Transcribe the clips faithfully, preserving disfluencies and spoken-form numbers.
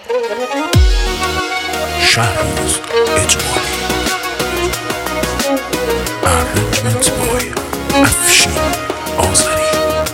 Shahroz Ejmali. Arrangement by Afshin Azari.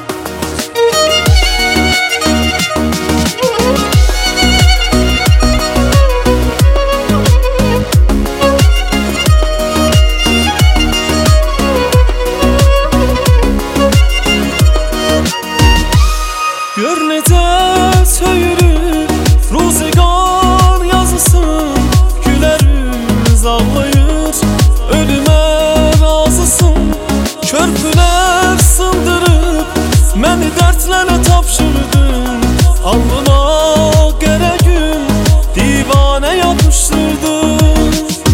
Gör necə söyürür ruzigar yazısın, gülərimiz ağlayır, ölümə razısın. Körpülər sındırıb məni dərdlərə tapşırdın, alnıma qərə gün divanə yapışdırdın.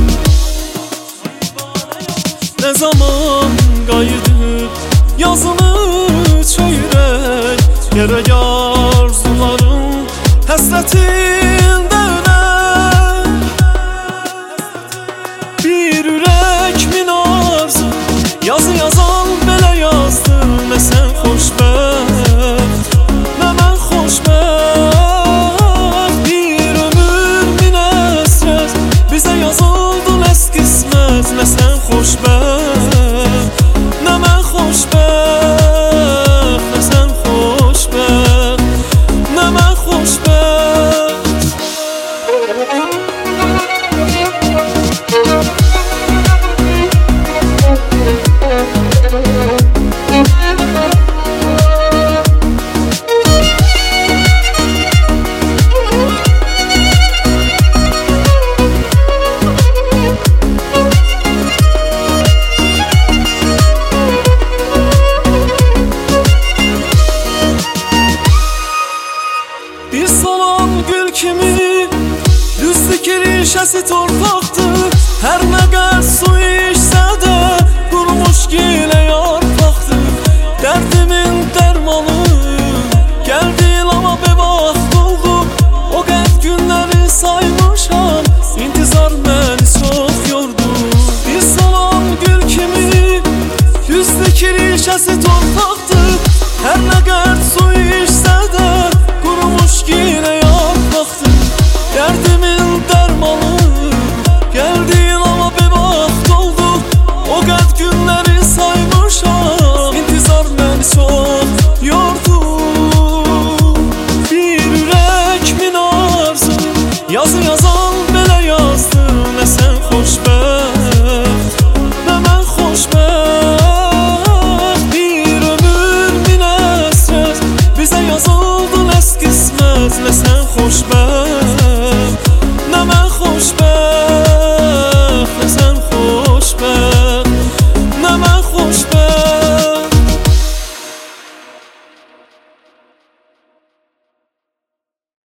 Nə zaman qayıdıb yazını çöyrək, gerek arzuların həsrətində ölər. Bir ürək min arzu yazı yazan belə yazdı. Nə sən xoşbəxt, nə mən xoşbəxt. Bir ömür min əsrət bizə yazıldı nəs qismət. Nə sən xoşbəxt, nə mən xoşbəxt. Nə sən xoşbəxt, nə mən xoşbəxt. Bir salam gül kimi düzdü ki rişəsi torpaqdır. Hər nə qər su içsə də qurumuş gilə yarpaqdır. Dərdimin dərmanı gəldi ama bevaxt oldu. O qəd günləri saymışam, intizar məni çox yordu. Bir salam gül kimi düzdü ki rişəsi torpaqdır. Hər nə qər su içsə də qurumuş gilə yarpaqdır. Dərdimin dərmanı gəldi ama bevaxt oldu. O qəd günləri saymışam, intizar məni çox yordu. Bir ürək min arzu yazı yazan belə yazdı. Nə sən xoşbəxt, nə mən xoşbəxt. Bir ömür min əsrət bizə yazıldı nəs qismət. Nə sən xoşbəxt,